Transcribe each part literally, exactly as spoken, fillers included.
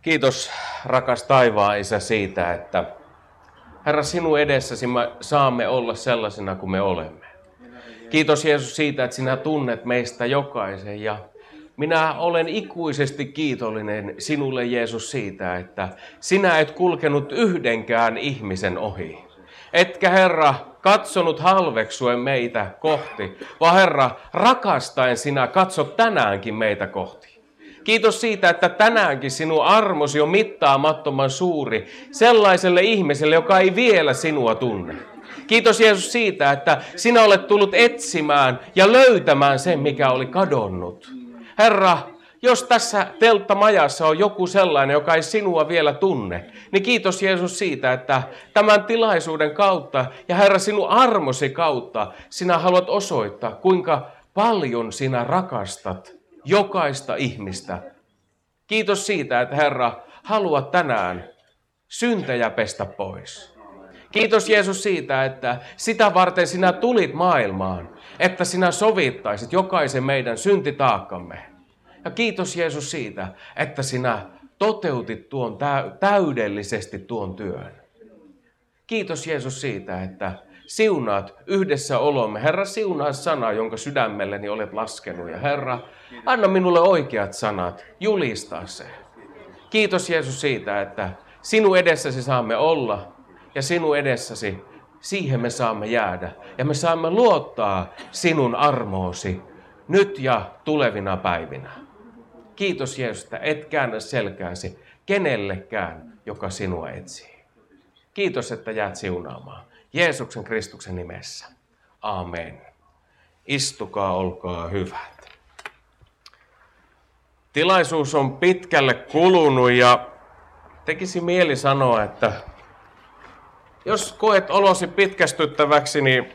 Kiitos, rakas taivaan Isä, siitä, että Herra, sinun edessäsi me saamme olla sellaisina kuin me olemme. Kiitos Jeesus siitä, että sinä tunnet meistä jokaisen ja minä olen ikuisesti kiitollinen sinulle, Jeesus, siitä, että sinä et kulkenut yhdenkään ihmisen ohi. Etkä, Herra, katsonut halveksuen meitä kohti, vaan Herra, rakastaen sinä katsot tänäänkin meitä kohti. Kiitos siitä, että tänäänkin sinun armosi on mittaamattoman suuri sellaiselle ihmiselle, joka ei vielä sinua tunne. Kiitos Jeesus siitä, että sinä olet tullut etsimään ja löytämään sen, mikä oli kadonnut. Herra, jos tässä telttamajassa on joku sellainen, joka ei sinua vielä tunne, niin kiitos Jeesus siitä, että tämän tilaisuuden kautta ja Herra sinun armosi kautta sinä haluat osoittaa, kuinka paljon sinä rakastat jokaista ihmistä. Kiitos siitä, että Herra haluat tänään syntejä pestä pois. Kiitos Jeesus siitä, että sitä varten sinä tulit maailmaan, että sinä sovittaisit jokaisen meidän syntitaakkamme. Ja kiitos Jeesus siitä, että sinä toteutit tuon täydellisesti tuon työn. Kiitos Jeesus siitä, että siunaat yhdessä olomme. Herra, siunaa sana, jonka sydämelleni olet laskenut. Ja Herra, anna minulle oikeat sanat julistaa se. Kiitos Jeesus siitä, että sinun edessäsi saamme olla ja sinun edessäsi siihen me saamme jäädä. Ja me saamme luottaa sinun armoosi nyt ja tulevina päivinä. Kiitos Jeesus, että et käännä selkääsi kenellekään, joka sinua etsii. Kiitos, että jäät siunaamaan. Jeesuksen Kristuksen nimessä. Amen. Istukaa, olkaa hyvät. Tilaisuus on pitkälle kulunut ja tekisi mieli sanoa, että jos koet olosi pitkästyttäväksi, niin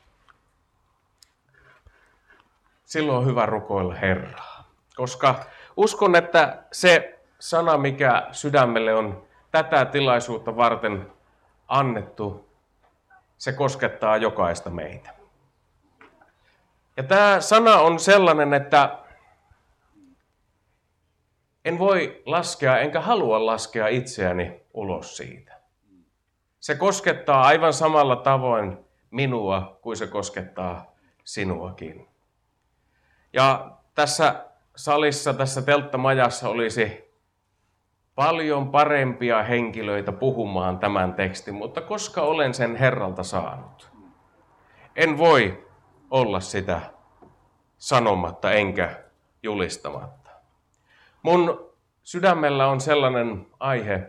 silloin on hyvä rukoilla Herraa. Koska uskon, että se sana, mikä sydämelle on tätä tilaisuutta varten annettu, se koskettaa jokaista meitä. Ja tämä sana on sellainen, että en voi laskea, enkä halua laskea itseäni ulos siitä. Se koskettaa aivan samalla tavoin minua kuin se koskettaa sinuakin. Ja tässä salissa, tässä telttamajassa olisi paljon parempia henkilöitä puhumaan tämän tekstin, mutta koska olen sen Herralta saanut, en voi olla sitä sanomatta enkä julistamatta. Mun sydämellä on sellainen aihe,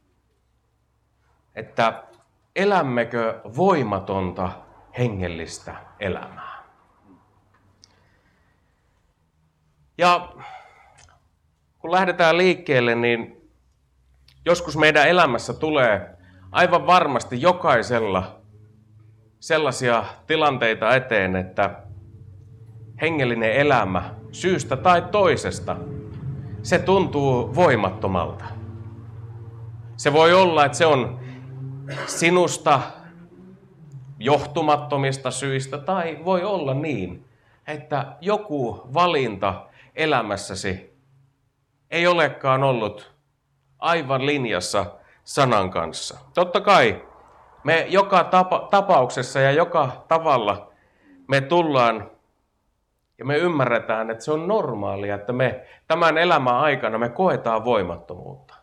että elämmekö voimatonta hengellistä elämää. Ja kun lähdetään liikkeelle, niin joskus meidän elämässä tulee aivan varmasti jokaisella sellaisia tilanteita eteen, että hengellinen elämä syystä tai toisesta, se tuntuu voimattomalta. Se voi olla, että se on sinusta johtumattomista syistä, tai voi olla niin, että joku valinta elämässäsi ei olekaan ollut aivan linjassa sanan kanssa. Totta kai me joka tapa, tapauksessa ja joka tavalla me tullaan ja me ymmärretään, että se on normaalia, että me tämän elämän aikana me koetaan voimattomuutta.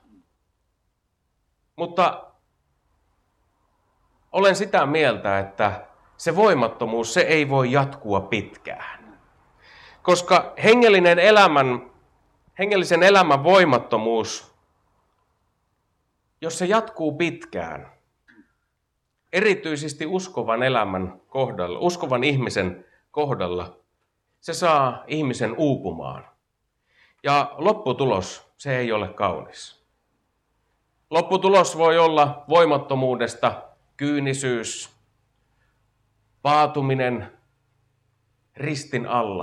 Mutta olen sitä mieltä, että se voimattomuus, se ei voi jatkua pitkään. Koska hengellinen elämän, hengellisen elämän voimattomuus, jos se jatkuu pitkään, erityisesti uskovan elämän kohdalla, uskovan ihmisen kohdalla, se saa ihmisen uupumaan. Ja lopputulos, se ei ole kaunis. Lopputulos voi olla voimattomuudesta kyynisyys, paatuminen ristin alla.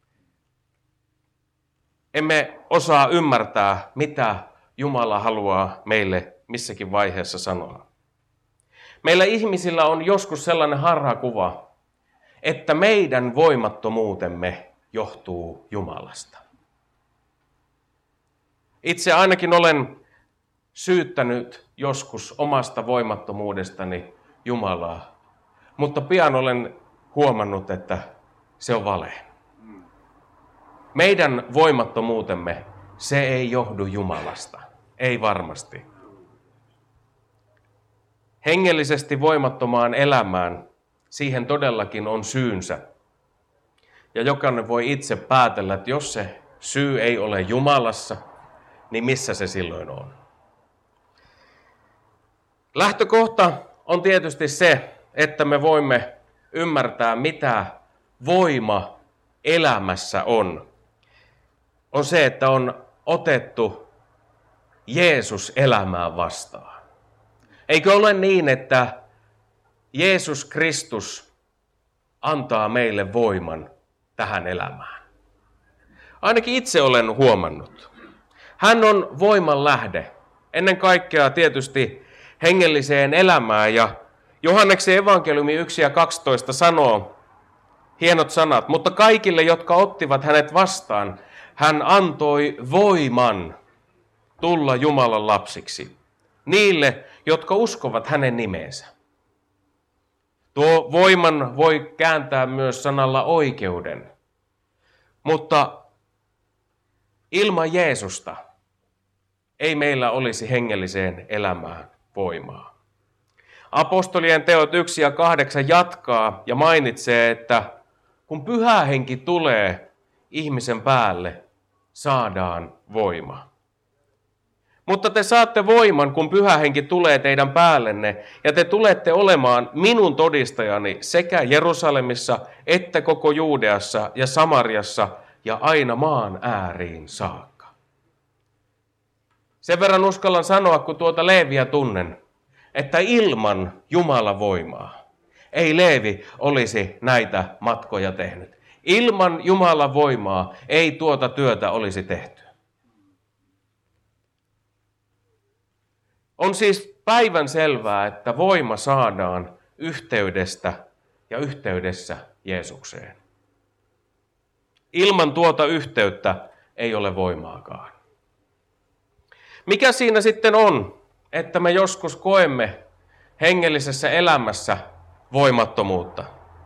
Emme osaa ymmärtää, mitä Jumala haluaa meille missäkin vaiheessa sanoa. Meillä ihmisillä on joskus sellainen harhakuva, että meidän voimattomuutemme johtuu Jumalasta. Itse ainakin olen syyttänyt joskus omasta voimattomuudestani Jumalaa, mutta pian olen huomannut, että se on vale. Meidän voimattomuutemme, se ei johdu Jumalasta. Ei varmasti. Hengellisesti voimattomaan elämään, siihen todellakin on syynsä. Ja jokainen voi itse päätellä, että jos se syy ei ole Jumalassa, niin missä se silloin on? Lähtökohta on tietysti se, että me voimme ymmärtää, mitä voima elämässä on. On se, että on otettu Jeesus elämään vastaan. Eikö ole niin, että Jeesus Kristus antaa meille voiman tähän elämään? Ainakin itse olen huomannut. Hän on voiman lähde. Ennen kaikkea tietysti hengelliseen elämään. Ja Johanneksen evankeliumi yksi ja kaksitoista sanoo hienot sanat. Mutta kaikille, jotka ottivat hänet vastaan, hän antoi voiman tulla Jumalan lapsiksi. Niille, jotka uskovat hänen nimeensä. Tuo voiman voi kääntää myös sanalla oikeuden. Mutta ilman Jeesusta ei meillä olisi hengelliseen elämään voimaa. Apostolien teot yksi ja kahdeksan jatkaa ja mainitsee, että kun Pyhä Henki tulee ihmisen päälle, saadaan voima. Mutta te saatte voiman, kun Pyhä Henki tulee teidän päällenne, ja te tulette olemaan minun todistajani sekä Jerusalemissa, että koko Juudeassa ja Samariassa, ja aina maan ääriin saakka. Sen verran uskallan sanoa, kun tuota Leeviä tunnen, että ilman Jumalan voimaa ei Leevi olisi näitä matkoja tehnyt. Ilman Jumalan voimaa ei tuota työtä olisi tehty. On siis päivän selvää, että voima saadaan yhteydestä ja yhteydessä Jeesukseen. Ilman tuota yhteyttä ei ole voimaakaan. Mikä siinä sitten on, että me joskus koemme hengellisessä elämässä voimattomuutta?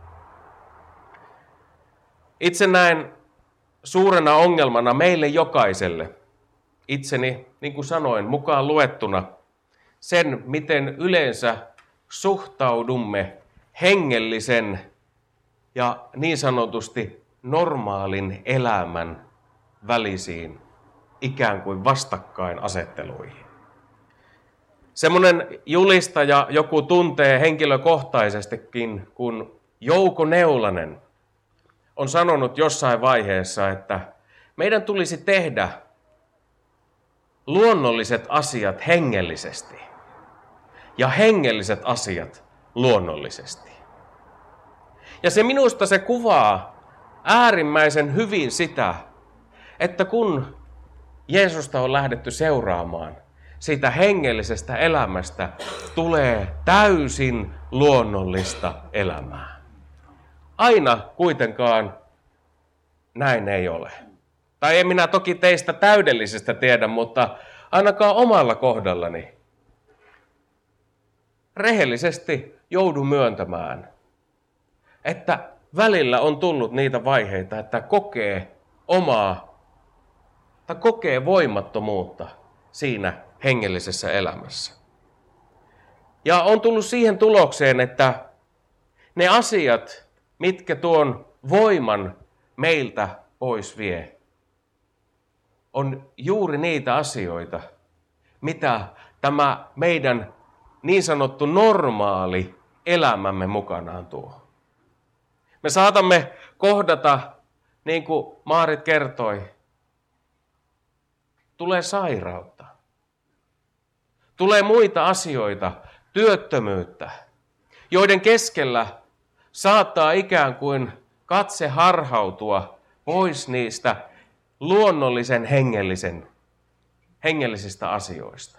Itse näen suurena ongelmana meille jokaiselle, itseni, niin kuin sanoin, mukaan luettuna, sen, miten yleensä suhtaudumme hengellisen ja niin sanotusti normaalin elämän välisiin ikään kuin vastakkainasetteluihin. Semmoinen julistaja joku tuntee henkilökohtaisestikin, kun Jouko Neulanen on sanonut jossain vaiheessa, että meidän tulisi tehdä luonnolliset asiat hengellisesti ja hengelliset asiat luonnollisesti. Ja se minusta se kuvaa äärimmäisen hyvin sitä, että kun Jeesusta on lähdetty seuraamaan, siitä hengellisestä elämästä tulee täysin luonnollista elämää. Aina kuitenkaan näin ei ole. Tai en minä toki teistä täydellisestä tiedä, mutta ainakaan omalla kohdallani rehellisesti joudun myöntämään, että välillä on tullut niitä vaiheita, että kokee omaa tai kokee voimattomuutta siinä hengellisessä elämässä. Ja on tullut siihen tulokseen, että ne asiat, mitkä tuon voiman meiltä pois vie, on juuri niitä asioita, mitä tämä meidän niin sanottu normaali elämämme mukanaan tuo. Me saatamme kohdata, niin kuin Maarit kertoi, tulee sairautta. Tulee muita asioita, työttömyyttä, joiden keskellä saattaa ikään kuin katse harhautua pois niistä luonnollisen hengellisen, hengellisistä asioista.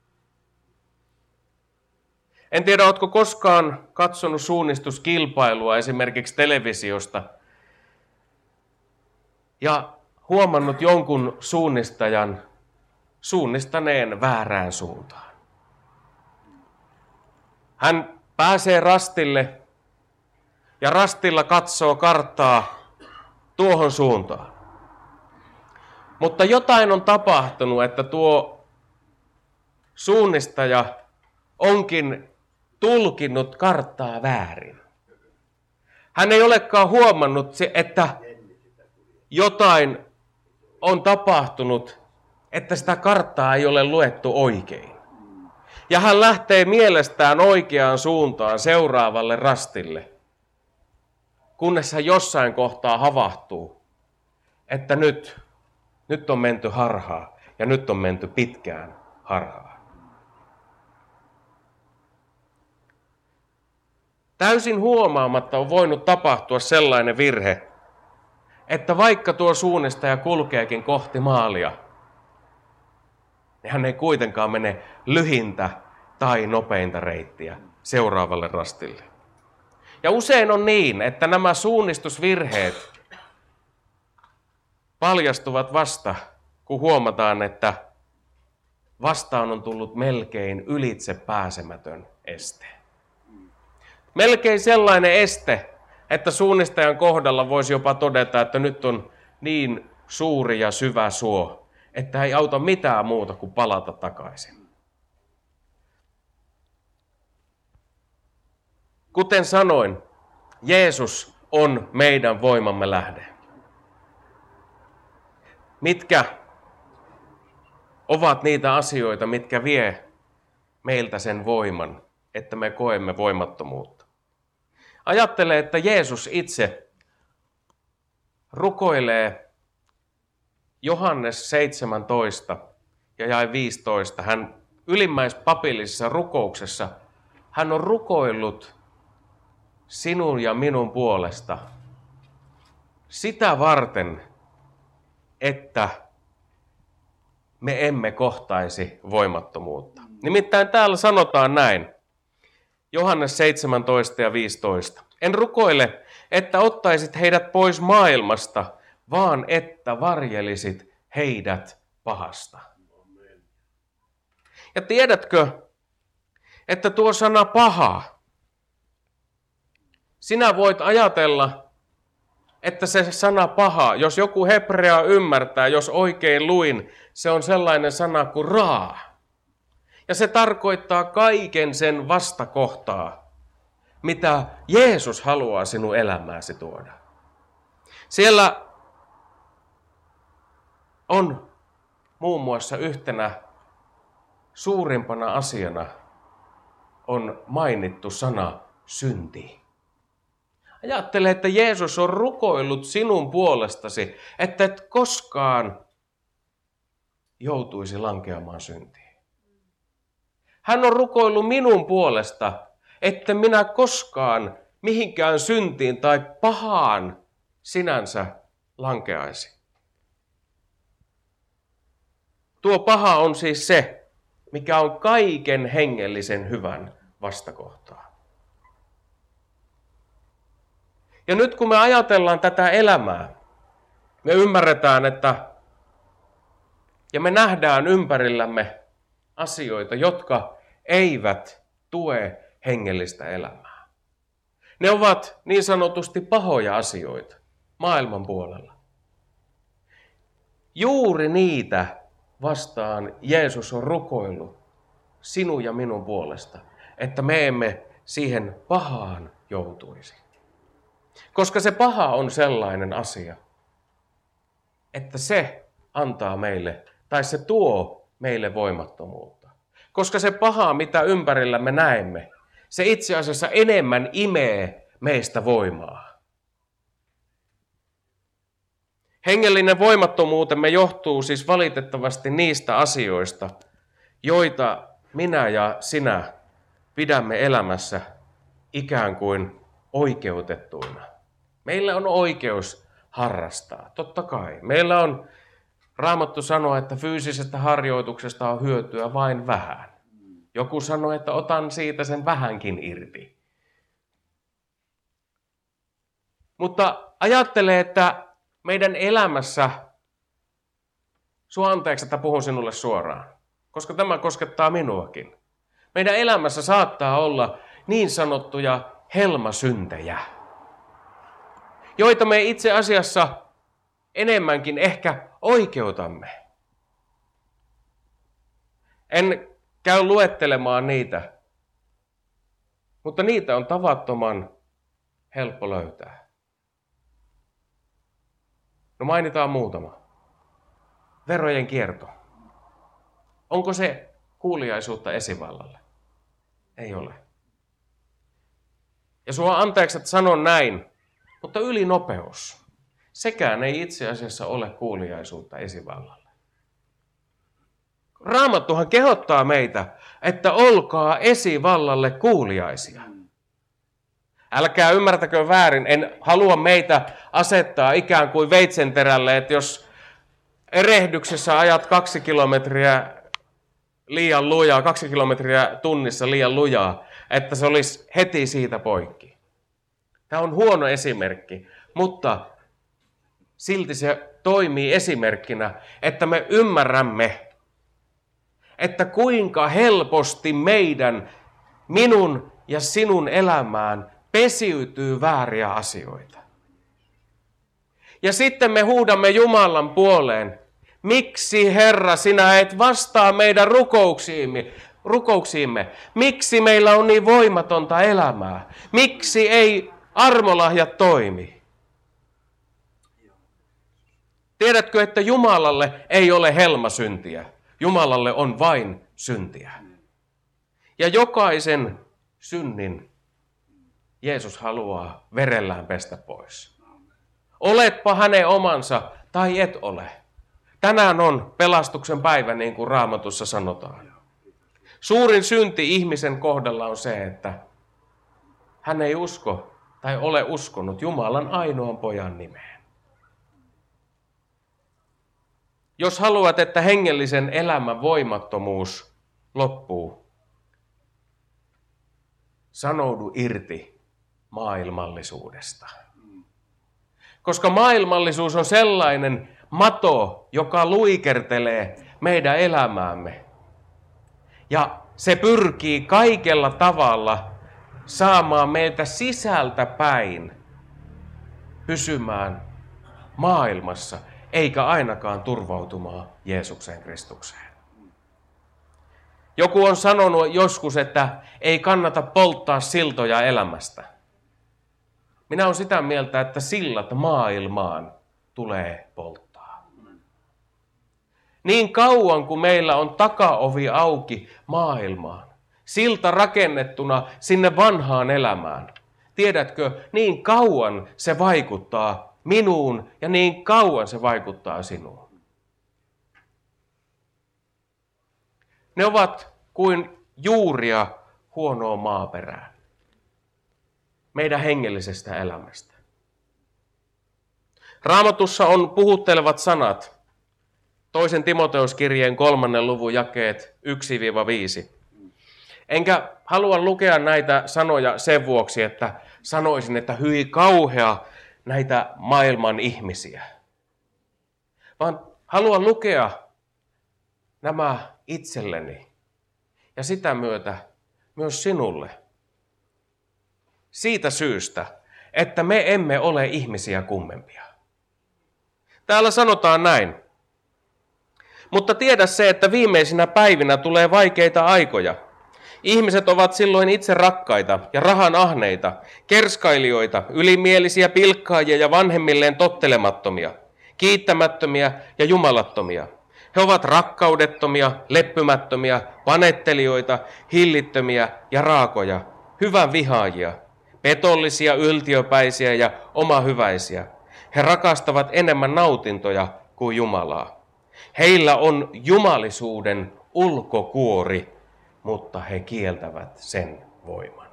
En tiedä, oletko koskaan katsonut suunnistuskilpailua esimerkiksi televisiosta ja huomannut jonkun suunnistajan suunnistaneen väärään suuntaan. Hän pääsee rastille ja rastilla katsoo karttaa tuohon suuntaan. Mutta jotain on tapahtunut, että tuo suunnistaja onkin tulkinnut karttaa väärin. Hän ei olekaan huomannut, että jotain on tapahtunut, että sitä karttaa ei ole luettu oikein. Ja hän lähtee mielestään oikeaan suuntaan seuraavalle rastille, kunnes hän jossain kohtaa havahtuu, että nyt, nyt on menty harhaan ja nyt on menty pitkään harhaan. Täysin huomaamatta on voinut tapahtua sellainen virhe, että vaikka tuo suunnistaja kulkeekin kohti maalia, niin hän ei kuitenkaan mene lyhintä tai nopeinta reittiä seuraavalle rastille. Ja usein on niin, että nämä suunnistusvirheet paljastuvat vasta, kun huomataan, että vastaan on tullut melkein ylitse pääsemätön este. Melkein sellainen este, että suunnistajan kohdalla voisi jopa todeta, että nyt on niin suuri ja syvä suo, että ei auta mitään muuta kuin palata takaisin. Kuten sanoin, Jeesus on meidän voimamme lähde. Mitkä ovat niitä asioita, mitkä vie meiltä sen voiman, että me koemme voimattomuutta? Ajattele, että Jeesus itse rukoilee Johannes seitsemäntoista ja jae viisitoista. Hän ylimmäispapillisessa rukouksessa, hän on rukoillut sinun ja minun puolesta sitä varten, että me emme kohtaisi voimattomuutta. Nimittäin täällä sanotaan näin. Johannes seitsemäntoista ja viisitoista. En rukoile, että ottaisit heidät pois maailmasta, vaan että varjelisit heidät pahasta. Ja tiedätkö, että tuo sana paha, sinä voit ajatella, että se sana paha, jos joku hebrea ymmärtää, jos oikein luin, se on sellainen sana kuin raa. Ja se tarkoittaa kaiken sen vastakohtaa, mitä Jeesus haluaa sinun elämääsi tuoda. Siellä on muun muassa yhtenä suurimpana asiana on mainittu sana synti. Ajattele, että Jeesus on rukoillut sinun puolestasi, että et koskaan joutuisi lankeamaan syntiin. Hän on rukoillut minun puolesta, että minä koskaan mihinkään syntiin tai pahaan sinänsä lankeaisi. Tuo paha on siis se, mikä on kaiken hengellisen hyvän vastakohtaa. Ja nyt kun me ajatellaan tätä elämää, me ymmärretään, että ja me nähdään ympärillämme asioita, jotka eivät tue hengellistä elämää. Ne ovat niin sanotusti pahoja asioita maailman puolella. Juuri niitä vastaan Jeesus on rukoillut sinun ja minun puolesta, että me emme siihen pahaan joutuisi. Koska se paha on sellainen asia, että se antaa meille, tai se tuo meille voimattomuutta. Koska se paha, mitä ympärillä me näemme, se itse asiassa enemmän imee meistä voimaa. Hengellinen voimattomuutemme johtuu siis valitettavasti niistä asioista, joita minä ja sinä pidämme elämässä ikään kuin oikeutettuina. Meillä on oikeus harrastaa, totta kai. Meillä on, Raamattu sanoo, että fyysisestä harjoituksesta on hyötyä vain vähän. Joku sanoo, että otan siitä sen vähänkin irti. Mutta ajattele, että meidän elämässä Sua anteeksi, että puhun sinulle suoraan, koska tämä koskettaa minuakin. Meidän elämässä saattaa olla niin sanottuja helmasyntejä, joita me itse asiassa enemmänkin ehkä oikeutamme. En käy luettelemaan niitä, mutta niitä on tavattoman helppo löytää. No mainitaan muutama. Verojen kierto. Onko se kuuliaisuutta esivallalle? Ei ole. Ja sua anteeksi, että sanon näin, mutta ylinopeus. Sekään ei itse asiassa ole kuuliaisuutta esivallalle. Raamattuhan kehottaa meitä, että olkaa esivallalle kuuliaisia. Älkää ymmärtäkö väärin, en halua meitä asettaa ikään kuin veitsenterälle, että jos erehdyksessä ajat kaksi kilometriä liian lujaa, kaksi kilometriä tunnissa liian lujaa, että se olisi heti siitä poikki. Tämä on huono esimerkki, mutta silti se toimii esimerkkinä, että me ymmärrämme, että kuinka helposti meidän, minun ja sinun elämään pesiytyy vääriä asioita. Ja sitten me huudamme Jumalan puoleen, miksi Herra sinä et vastaa meidän rukouksiimme, rukouksiimme? Miksi meillä on niin voimatonta elämää? Miksi ei armolahjat toimi? Tiedätkö, että Jumalalle ei ole helmasyntiä? Jumalalle on vain syntiä. Ja jokaisen synnin Jeesus haluaa verellään pestä pois. Oletpa hänen omansa tai et ole. Tänään on pelastuksen päivä, niin kuin Raamatussa sanotaan. Suurin synti ihmisen kohdalla on se, että hän ei usko tai ole uskonut Jumalan ainoan pojan nimeen. Jos haluat, että hengellisen elämän voimattomuus loppuu, sanoudu irti maailmallisuudesta. Koska maailmallisuus on sellainen mato, joka luikertelee meidän elämäämme. Ja se pyrkii kaikella tavalla saamaan meiltä sisältä päin pysymään maailmassa, eikä ainakaan turvautumaan Jeesuksen Kristukseen. Joku on sanonut joskus, että ei kannata polttaa siltoja elämästä. Minä olen sitä mieltä, että sillat maailmaan tulee polttaa. Niin kauan kuin meillä on takaovi auki maailmaan, silta rakennettuna sinne vanhaan elämään, tiedätkö, niin kauan se vaikuttaa minuun ja niin kauan se vaikuttaa sinuun. Ne ovat kuin juuria huonoa maaperään meidän hengellisestä elämästä. Raamatussa on puhuttelevat sanat, toisen Timoteuskirjeen kolmannen luvun jakeet yksi viisi. Enkä halua lukea näitä sanoja sen vuoksi, että sanoisin, että hyi kauhea näitä maailman ihmisiä. Vaan haluan lukea nämä itselleni ja sitä myötä myös sinulle. Siitä syystä, että me emme ole ihmisiä kummempia. Täällä sanotaan näin. Mutta tiedä se, että viimeisinä päivinä tulee vaikeita aikoja. Ihmiset ovat silloin itse rakkaita ja rahan ahneita, kerskailijoita, ylimielisiä pilkkaajia ja vanhemmilleen tottelemattomia, kiittämättömiä ja jumalattomia. He ovat rakkaudettomia, leppymättömiä, panettelijoita, hillittömiä ja raakoja, hyvän vihaajia, petollisia, yltiöpäisiä ja omahyväisiä. He rakastavat enemmän nautintoja kuin Jumalaa. Heillä on jumalisuuden ulkokuori, mutta he kieltävät sen voiman.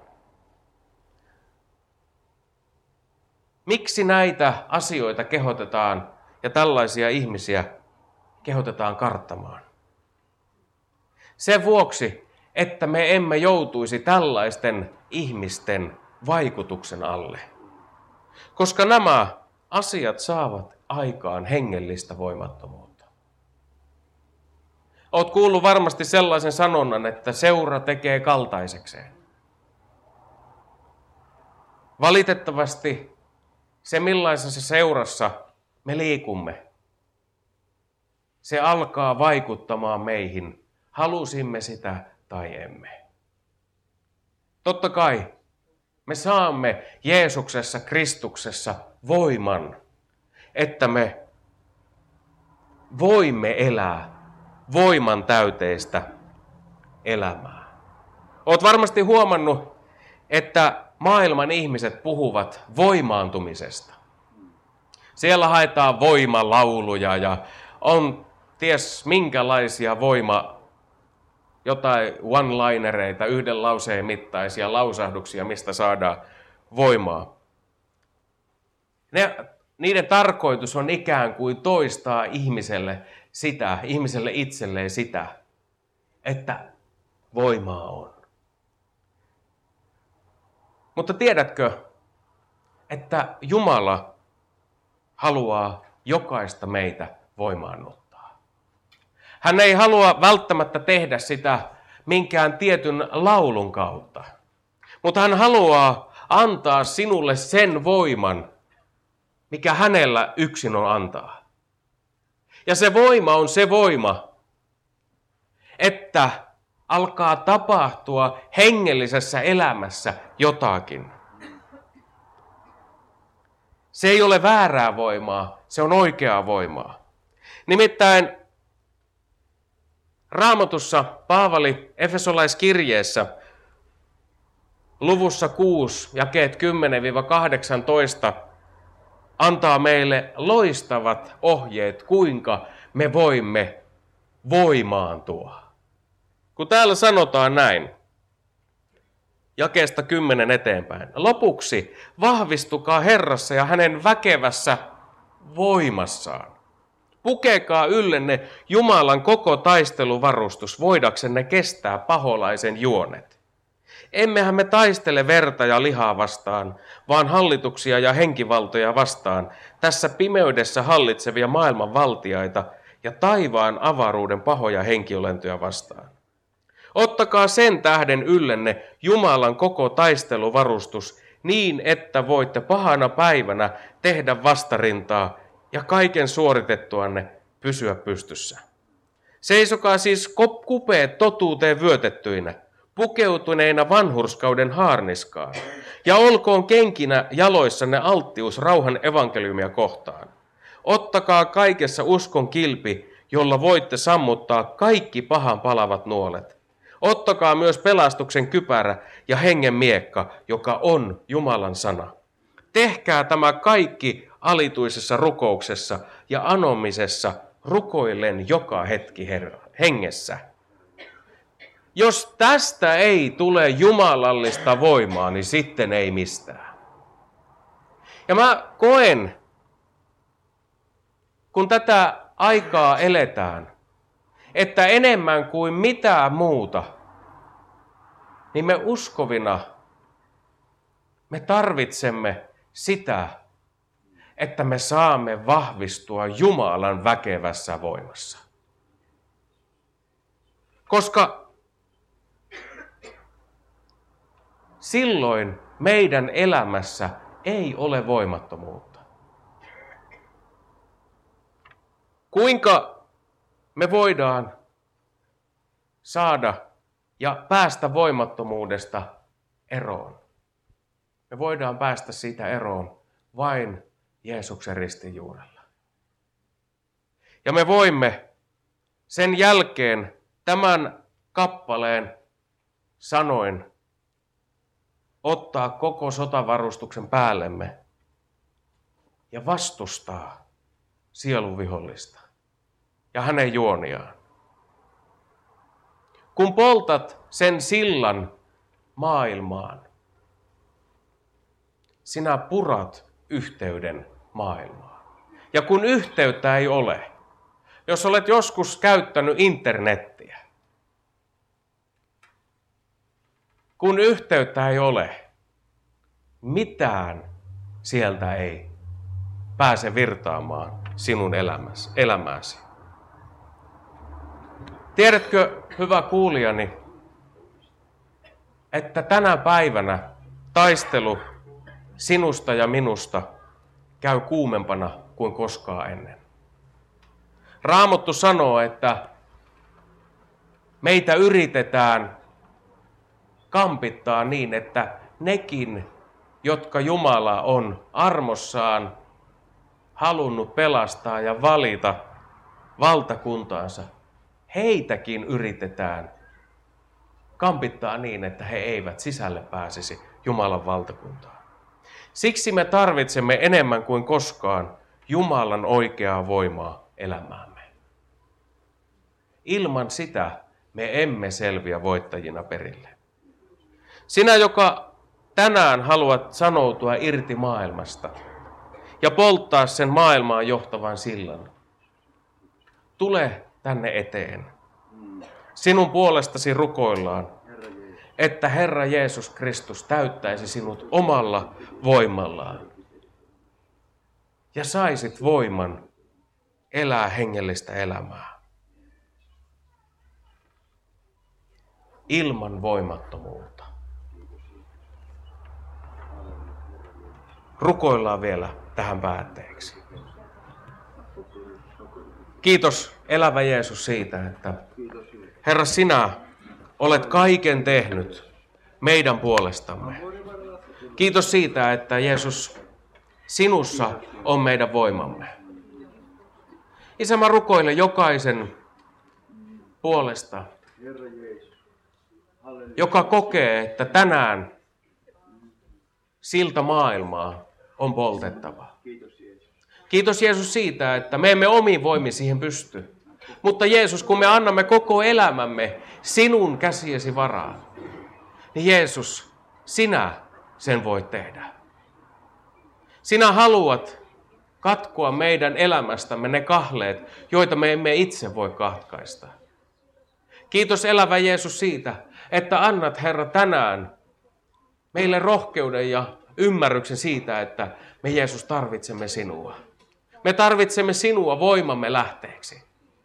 Miksi näitä asioita kehotetaan ja tällaisia ihmisiä kehotetaan karttamaan? Sen vuoksi, että me emme joutuisi tällaisten ihmisten vaikutuksen alle. Koska nämä asiat saavat aikaan hengellistä voimattomuutta. Oot kuullut varmasti sellaisen sanonnan, että seura tekee kaltaisekseen. Valitettavasti se, millaisessa seurassa me liikumme, se alkaa vaikuttamaan meihin, halusimme sitä tai emme. Totta kai me saamme Jeesuksessa, Kristuksessa voiman, että me voimme elää voiman täyteistä elämää. Olet varmasti huomannut, että maailman ihmiset puhuvat voimaantumisesta. Siellä haetaan voimalauluja ja on ties minkälaisia voima, jotain one-linereita, yhden lauseen mittaisia lausahduksia, mistä saadaan voimaa. Ne, niiden tarkoitus on ikään kuin toistaa ihmiselle sitä, ihmiselle itselleen sitä, että voimaa on. Mutta tiedätkö, että Jumala haluaa jokaista meitä voimaannuttaa. Hän ei halua välttämättä tehdä sitä minkään tietyn laulun kautta, mutta hän haluaa antaa sinulle sen voiman, mikä hänellä yksin on antaa. Ja se voima on se voima, että alkaa tapahtua hengellisessä elämässä jotakin. Se ei ole väärää voimaa, se on oikeaa voimaa. Nimittäin Raamatussa Paavali Efesolaiskirjeessä luvussa kuusi, jakeet kymmenen kahdeksantoista antaa meille loistavat ohjeet, kuinka me voimme voimaantua. Kun täällä sanotaan näin, jakeesta kymmenen eteenpäin. Lopuksi vahvistukaa Herrassa ja hänen väkevässä voimassaan. Pukekaa yllenne Jumalan koko taisteluvarustus, voidaksenne kestää paholaisen juonet. Emmehän me taistele verta ja lihaa vastaan, vaan hallituksia ja henkivaltoja vastaan, tässä pimeydessä hallitsevia maailman valtiaita ja taivaan avaruuden pahoja henkiolentoja vastaan. Ottakaa sen tähden yllenne Jumalan koko taisteluvarustus niin, että voitte pahana päivänä tehdä vastarintaa ja kaiken suoritettuanne pysyä pystyssä. Seisokaa siis kupeet totuuteen vyötettyinä, pukeutuneina vanhurskauden haarniskaan, ja olkoon kenkinä jaloissanne alttius rauhan evankeliumia kohtaan. Ottakaa kaikessa uskon kilpi, jolla voitte sammuttaa kaikki pahan palavat nuolet. Ottakaa myös pelastuksen kypärä ja hengen miekka, joka on Jumalan sana. Tehkää tämä kaikki alituisessa rukouksessa ja anomisessa rukoillen joka hetki Herra, hengessä. Jos tästä ei tule jumalallista voimaa, niin sitten ei mistään. Ja mä koen, kun tätä aikaa eletään, että enemmän kuin mitään muuta, niin me uskovina, me tarvitsemme sitä, että me saamme vahvistua Jumalan väkevässä voimassa. Koska silloin meidän elämässä ei ole voimattomuutta. Kuinka me voidaan saada ja päästä voimattomuudesta eroon? Me voidaan päästä siitä eroon vain Jeesuksen ristin juurella. Ja me voimme sen jälkeen tämän kappaleen sanoin ottaa koko sotavarustuksen päällemme ja vastustaa sielun vihollista ja hänen juoniaan. Kun poltat sen sillan maailmaan, sinä purat yhteyden maailmaan. Ja kun yhteyttä ei ole, jos olet joskus käyttänyt internettiä, kun yhteyttä ei ole, mitään sieltä ei pääse virtaamaan sinun elämäsi. Tiedätkö, hyvä kuulijani, että tänä päivänä taistelu sinusta ja minusta käy kuumempana kuin koskaan ennen. Raamattu sanoo, että meitä yritetään kampittaa niin, että nekin, jotka Jumala on armossaan halunnut pelastaa ja valita valtakuntaansa, heitäkin yritetään kampittaa niin, että he eivät sisälle pääsisi Jumalan valtakuntaan. Siksi me tarvitsemme enemmän kuin koskaan Jumalan oikeaa voimaa elämäämme. Ilman sitä me emme selviä voittajina perille. Sinä, joka tänään haluat sanoutua irti maailmasta ja polttaa sen maailmaan johtavan sillan, tule tänne eteen. Sinun puolestasi rukoillaan, että Herra Jeesus Kristus täyttäisi sinut omalla voimallaan ja saisit voiman elää hengellistä elämää ilman voimattomuutta. Rukoillaan vielä tähän päätteeksi. Kiitos, elävä Jeesus, siitä, että Herra, sinä olet kaiken tehnyt meidän puolestamme. Kiitos siitä, että Jeesus, sinussa on meidän voimamme. Isä, mä rukoilen jokaisen puolesta, joka kokee, että tänään silta maailmaa on poltettava. Kiitos Jeesus siitä, että me emme omiin voimin siihen pysty. Mutta Jeesus, kun me annamme koko elämämme sinun käsiesi varaan, niin Jeesus, sinä sen voit tehdä. Sinä haluat katkoa meidän elämästämme ne kahleet, joita me emme itse voi katkaista. Kiitos elävä Jeesus siitä, että annat Herra tänään meille rohkeuden ja ymmärryksen siitä, että me Jeesus tarvitsemme sinua. Me tarvitsemme sinua voimamme lähteeksi.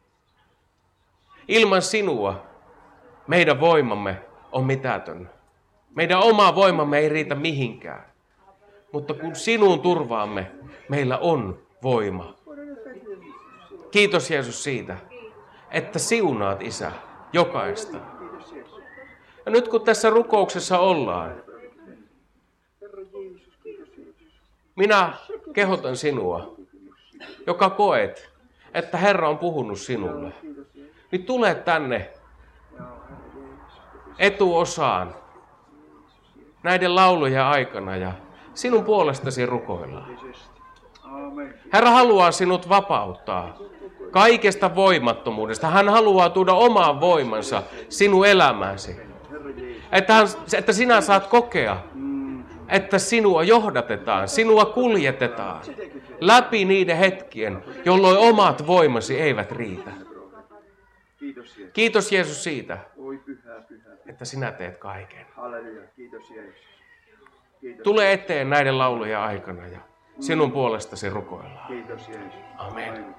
Ilman sinua meidän voimamme on mitätön. Meidän oma voimamme ei riitä mihinkään. Mutta kun sinun turvaamme, meillä on voima. Kiitos Jeesus siitä, että siunaat Isä jokaista. Ja nyt kun tässä rukouksessa ollaan, minä kehotan sinua, joka koet, että Herra on puhunut sinulle, niin tule tänne etuosaan näiden laulujen aikana ja sinun puolestasi rukoillaan. Herra haluaa sinut vapauttaa kaikesta voimattomuudesta. Hän haluaa tuoda omaan voimansa sinun elämääsi. Että, hän, että sinä saat kokea, että sinua johdatetaan, sinua kuljetetaan läpi niiden hetkien, jolloin omat voimasi eivät riitä. Kiitos Jeesus siitä, että sinä teet kaiken. Tule eteen näiden laulujen aikana ja sinun puolestasi rukoillaan. Amen.